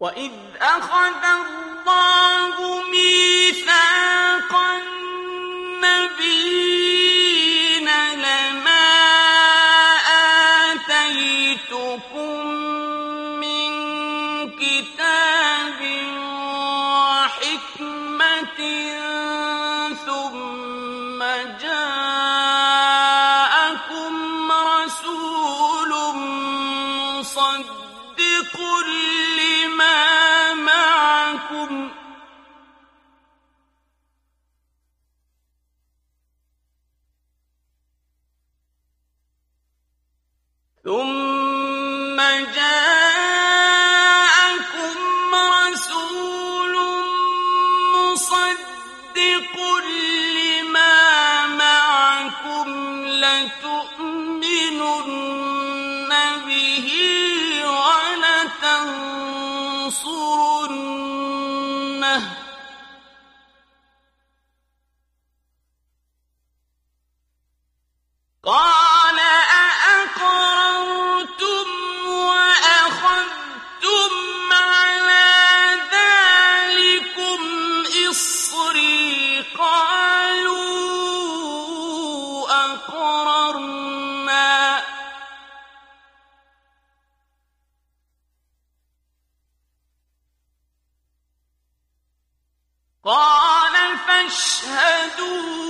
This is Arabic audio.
وَإِذْ أَخَذَ اللَّهُ مِيثَاقَ النَّبِيِّينَ لَمَا آتَيْتُكُم مِّن كِتَابٍ وَحِكْمَةٍ ثُمَّ جَاءَكُمْ رَسُولٌ مُّصَدِّقٌ لِّمَا مَعَكُمْ لَتُؤْمِنُنَّ بِهِ وَلَتَنصُرُنَّهُ ۚ قَالَ أَأَقْرَرْتُمْ وَأَخَذْتُمْ عَلَىٰ ذَٰلِكُمْ إِصْرِي ۖ قَالُوا أَقْرَرْنَا ۚ قَالَ فَاشْهَدُوا